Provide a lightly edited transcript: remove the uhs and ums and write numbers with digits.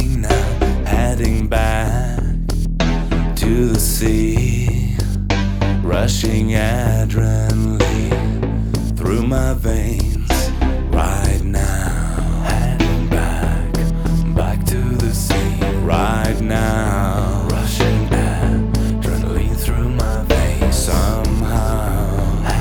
leaving now, heading back to the sea, rushing adrenaline.